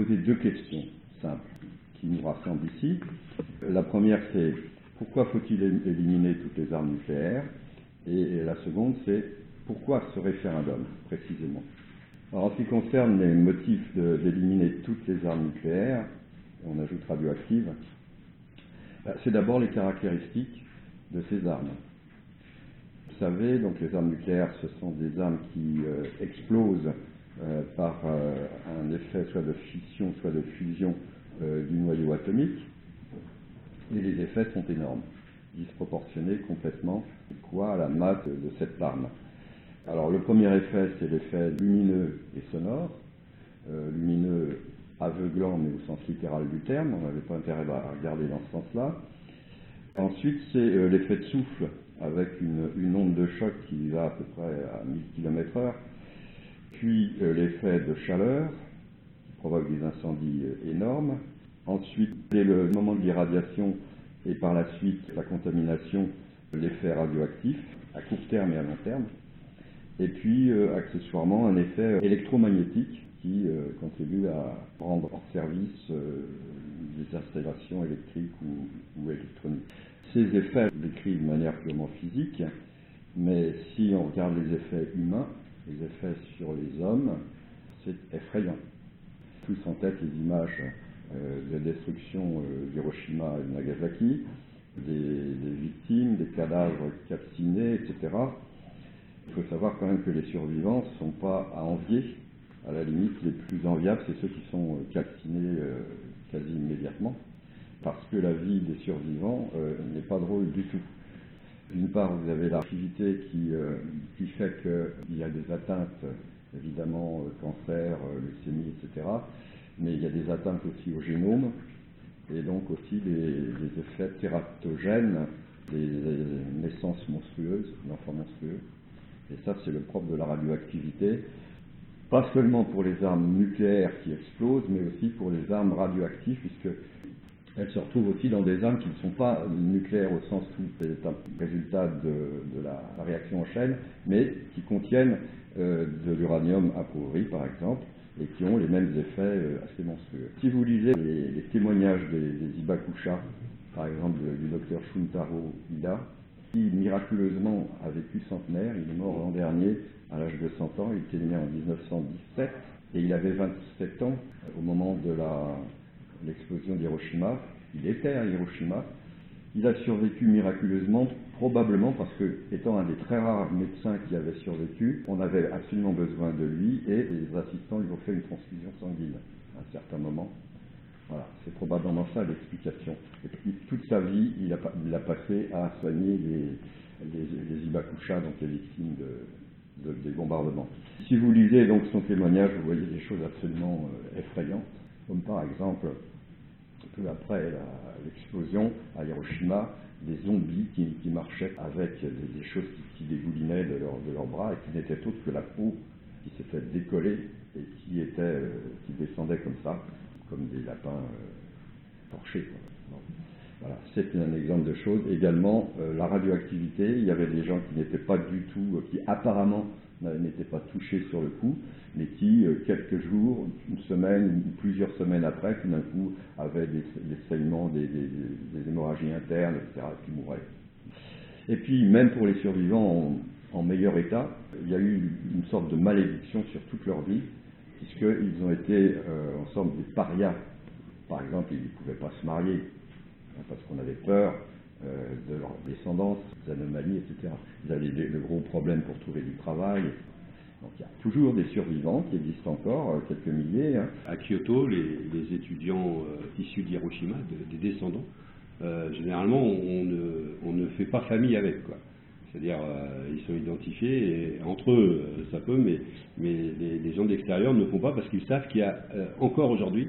poser deux questions simples qui nous rassemblent ici. La première, c'est pourquoi faut-il éliminer toutes les armes nucléaires? Et la seconde, c'est pourquoi ce référendum, précisément? Alors, en ce qui concerne les motifs d'éliminer toutes les armes nucléaires, on ajoute radioactives, c'est d'abord les caractéristiques de ces armes. Vous savez, donc les armes nucléaires, ce sont des armes qui explosent par un effet soit de fission, soit de fusion du noyau atomique, et les effets sont énormes, disproportionnés complètement à la masse de cette arme. Alors le premier effet, c'est l'effet lumineux et sonore, lumineux aveuglant, mais au sens littéral du terme, on n'avait pas intérêt à regarder dans ce sens-là. Ensuite, c'est l'effet de souffle, avec une onde de choc qui va à peu près à 1000 km/h, puis l'effet de chaleur, qui provoque des incendies énormes. Ensuite, dès le moment de l'irradiation et par la suite la contamination, l'effet radioactif, à court terme et à long terme. Et puis, accessoirement, un effet électromagnétique qui contribue à rendre hors service des installations électriques ou électroniques. Ces effets décrits de manière purement physique, mais si on regarde les effets humains, les effets sur les hommes, c'est effrayant. Tous en tête les images de la destruction d'Hiroshima et de Nagasaki, des victimes, des cadavres calcinés, etc. Il faut savoir quand même que les survivants ne sont pas à envier. À la limite, les plus enviables, c'est ceux qui sont calcinés quasi immédiatement, parce que la vie des survivants n'est pas drôle du tout. D'une part, vous avez l'activité qui fait qu'il y a des atteintes, évidemment, cancer, leucémie, etc., mais il y a des atteintes aussi au génome, et donc aussi des effets tératogènes, des naissances monstrueuses, d'enfants monstrueux. Et ça, c'est le propre de la radioactivité, pas seulement pour les armes nucléaires qui explosent, mais aussi pour les armes radioactives, puisqu'elles se retrouvent aussi dans des armes qui ne sont pas nucléaires au sens où c'est un résultat de la réaction en chaîne, mais qui contiennent de l'uranium appauvri, par exemple, et qui ont les mêmes effets assez monstrueux. Si vous lisez les témoignages des Hibakusha, par exemple du docteur Shuntaro Ida, qui miraculeusement a vécu centenaire, il est mort l'an dernier à l'âge de 100 ans, il était né en 1917, et il avait 27 ans au moment de l'explosion d'Hiroshima. Il était à Hiroshima. Il a survécu miraculeusement, probablement parce que, étant un des très rares médecins qui avait survécu, on avait absolument besoin de lui et les assistants lui ont fait une transfusion sanguine à un certain moment. Voilà, c'est probablement ça l'explication. Et puis, toute sa vie, il a passé à soigner les Hibakusha, donc les victimes des bombardements. Si vous lisez donc son témoignage, vous voyez des choses absolument effrayantes, comme par exemple, peu après l'explosion à Hiroshima, des zombies qui marchaient avec des choses qui dégoulinaient de leurs bras et qui n'étaient autres que la peau qui s'était décollée et qui descendait comme ça, comme des lapins torchés. Bon. Voilà, c'est un exemple de chose. Également, la radioactivité, il y avait des gens qui n'étaient pas du tout, qui apparemment n'étaient pas touchés sur le coup, mais qui, quelques jours, une semaine ou plusieurs semaines après, tout d'un coup, avaient des saignements, des hémorragies internes, etc., qui mouraient. Et puis, même pour les survivants en meilleur état, il y a eu une sorte de malédiction sur toute leur vie, puisqu'ils ont été, en somme, des parias. Par exemple, ils ne pouvaient pas se marier, parce qu'on avait peur de leur descendance, des anomalies, etc. Ils avaient de gros problèmes pour trouver du travail. Donc il y a toujours des survivants qui existent encore, quelques milliers. À Kyoto, les étudiants issus d'Hiroshima, des descendants, généralement on ne fait pas famille avec, quoi. C'est-à-dire ils sont identifiés et entre eux ça peut, mais les gens d'extérieur ne font pas parce qu'ils savent qu'il y a encore aujourd'hui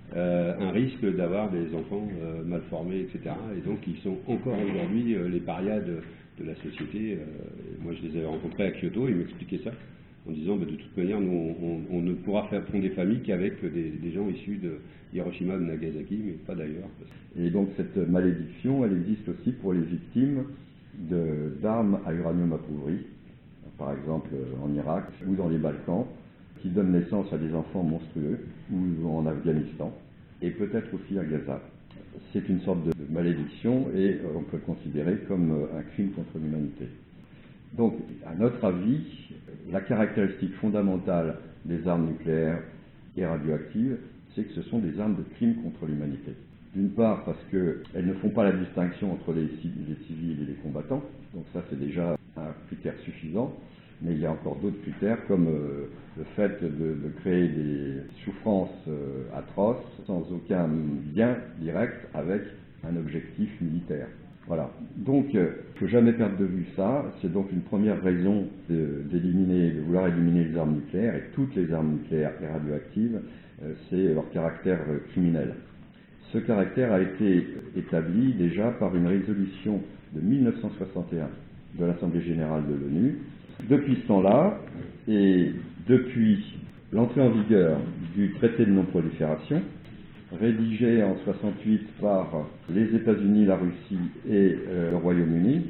un risque d'avoir des enfants mal formés, etc. Et donc ils sont encore aujourd'hui les parias de la société. Moi je les avais rencontrés à Kyoto, ils m'expliquaient ça, en disant de toute manière nous on ne pourra faire fondre des familles qu'avec des gens issus de Hiroshima, de Nagasaki, mais pas d'ailleurs. Et donc cette malédiction, elle existe aussi pour les victimes d'armes à uranium appauvri, par exemple en Irak ou dans les Balkans, qui donne naissance à des enfants monstrueux, ou en Afghanistan, et peut-être aussi à Gaza. C'est une sorte de malédiction et on peut le considérer comme un crime contre l'humanité. Donc, à notre avis, la caractéristique fondamentale des armes nucléaires et radioactives, c'est que ce sont des armes de crime contre l'humanité. D'une part parce qu'elles ne font pas la distinction entre les civils et les combattants, donc ça c'est déjà un critère suffisant, mais il y a encore d'autres critères comme le fait de créer des souffrances atroces sans aucun lien direct avec un objectif militaire. Voilà. Donc, il ne faut jamais perdre de vue ça. C'est donc une première raison de vouloir éliminer les armes nucléaires, et toutes les armes nucléaires et radioactives, c'est leur caractère criminel. Ce caractère a été établi déjà par une résolution de 1961 de l'Assemblée générale de l'ONU. Depuis ce temps-là, et depuis l'entrée en vigueur du traité de non-prolifération, rédigé en 1968 par les États-Unis, la Russie et le Royaume-Uni,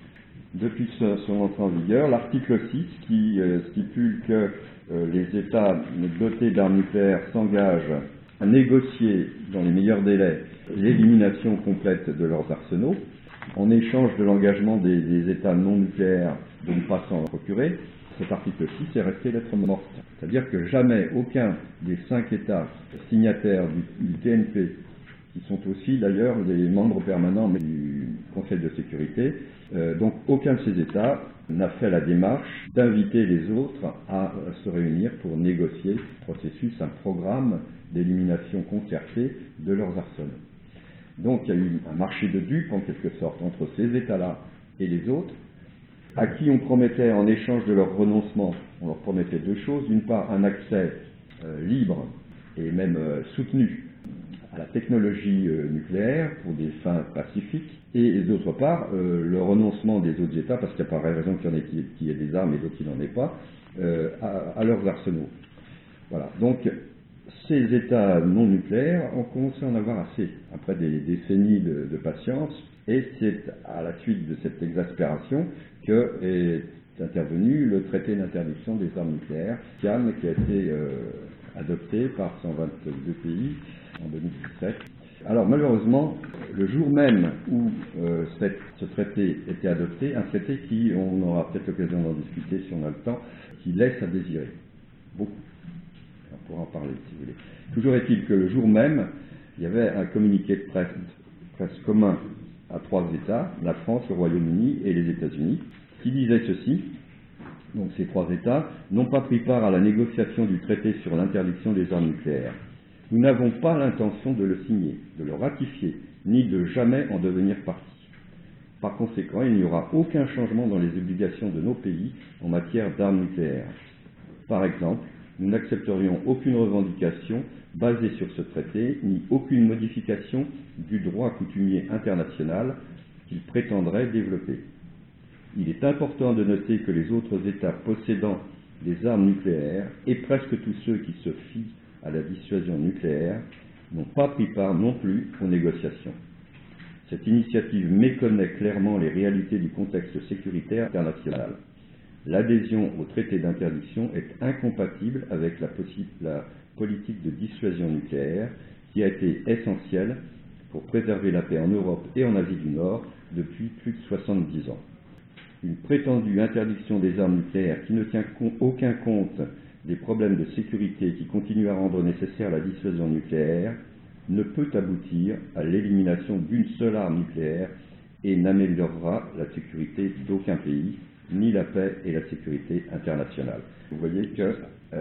depuis son entrée en vigueur, l'article 6 qui stipule que les États dotés d'armes nucléaires s'engagent à négocier dans les meilleurs délais l'élimination complète de leurs arsenaux, en échange de l'engagement des États non nucléaires de ne pas s'en procurer. Cet article 6 est resté lettre morte. C'est-à-dire que jamais aucun des 5 États signataires du TNP, qui sont aussi d'ailleurs des membres permanents du Conseil de sécurité, donc aucun de ces États n'a fait la démarche d'inviter les autres à se réunir pour négocier un processus, un programme d'élimination concertée de leurs arsenaux. Donc il y a eu un marché de dupes en quelque sorte entre ces États-là et les autres, à qui on promettait en échange de leur renoncement, on leur promettait 2 choses. D'une part, un accès libre et même soutenu à la technologie nucléaire pour des fins pacifiques, et d'autre part, le renoncement des autres États, parce qu'il n'y a pas raison qu'il y en ait qui aient des armes et d'autres qui n'en aient pas, à leurs arsenaux. Voilà. Donc, ces États non nucléaires ont commencé à en avoir assez, après des décennies de patience, et c'est à la suite de cette exaspération qu'est intervenu le traité d'interdiction des armes nucléaires, CIAN, qui a été adopté par 122 pays en 2017. Alors malheureusement, le jour même où ce traité était adopté, un traité qui, on aura peut-être l'occasion d'en discuter si on a le temps, qui laisse à désirer, beaucoup. On pourra en parler si vous voulez. Toujours est-il que le jour même, il y avait un communiqué de presse commun à 3 États, la France, le Royaume-Uni et les États-Unis, qui disait ceci. Donc ces 3 États n'ont pas pris part à la négociation du traité sur l'interdiction des armes nucléaires. Nous n'avons pas l'intention de le signer, de le ratifier, ni de jamais en devenir partie. Par conséquent, il n'y aura aucun changement dans les obligations de nos pays en matière d'armes nucléaires. Par exemple, nous n'accepterions aucune revendication basée sur ce traité, ni aucune modification du droit coutumier international qu'il prétendrait développer. Il est important de noter que les autres États possédant des armes nucléaires, et presque tous ceux qui se fient à la dissuasion nucléaire, n'ont pas pris part non plus aux négociations. Cette initiative méconnaît clairement les réalités du contexte sécuritaire international. L'adhésion au traité d'interdiction est incompatible avec la politique de dissuasion nucléaire qui a été essentielle pour préserver la paix en Europe et en Asie du Nord depuis plus de 70 ans. Une prétendue interdiction des armes nucléaires qui ne tient aucun compte des problèmes de sécurité qui continuent à rendre nécessaire la dissuasion nucléaire ne peut aboutir à l'élimination d'une seule arme nucléaire et n'améliorera la sécurité d'aucun pays, ni la paix et la sécurité internationale. Vous voyez que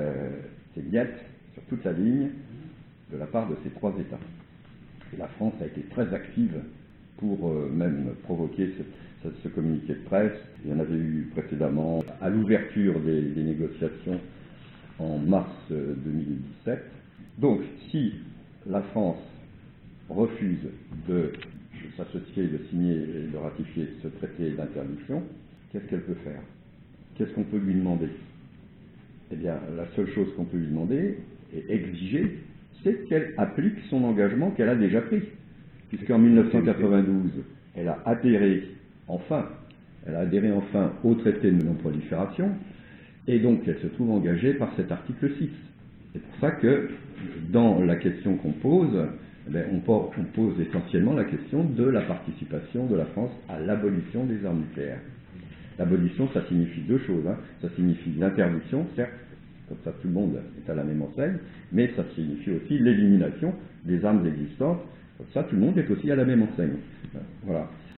c'est net sur toute la ligne de la part de ces 3 États. Et la France a été très active pour même provoquer ce communiqué de presse. Il y en avait eu précédemment à l'ouverture des négociations en mars 2017. Donc, si la France refuse de s'associer, de signer et de ratifier ce traité d'interdiction, qu'est-ce qu'elle peut faire? Qu'est-ce qu'on peut lui demander? Eh bien, la seule chose qu'on peut lui demander et exiger, c'est qu'elle applique son engagement qu'elle a déjà pris. Puisqu'en 1992, elle a adhéré enfin au traité de non-prolifération, Et donc, elle se trouve engagée par cet article 6. C'est pour ça que, dans la question qu'on pose, on pose essentiellement la question de la participation de la France à l'abolition des armes nucléaires. L'abolition, ça signifie deux choses. Ça signifie l'interdiction, certes, comme ça tout le monde est à la même enseigne, mais ça signifie aussi l'élimination des armes existantes, comme ça tout le monde est aussi à la même enseigne. Voilà.